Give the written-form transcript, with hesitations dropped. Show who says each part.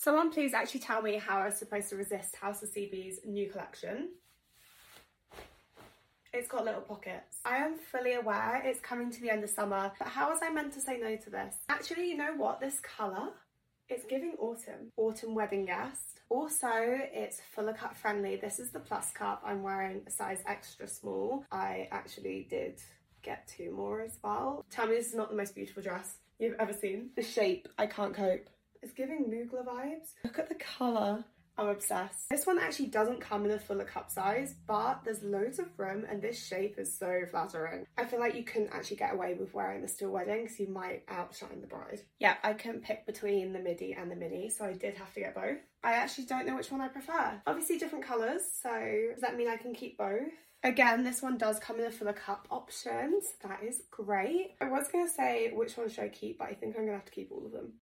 Speaker 1: Someone please actually tell me how I was supposed to resist House of CB's new collection. It's got little pockets. I am fully aware it's coming to the end of summer, but how was I meant to say no to this? Actually, you know what? This colour, it's giving autumn. Autumn wedding guest. Also, it's fuller cut friendly. This is the plus cup. I'm wearing a size extra small. I actually did get 2 more as well. Tell me this is not the most beautiful dress you've ever seen. The shape, I can't cope. It's giving Mugler vibes. Look at the colour. I'm obsessed. This one actually doesn't come in a fuller cup size, but there's loads of room and this shape is so flattering. I feel like you couldn't actually get away with wearing this to a wedding because you might outshine the bride. Yeah, I couldn't pick between the midi and the mini, so I did have to get both. I actually don't know which one I prefer. Obviously different colours, so does that mean I can keep both? Again, this one does come in a fuller cup option, so that is great. I was going to say which one should I keep, but I think I'm going to have to keep all of them.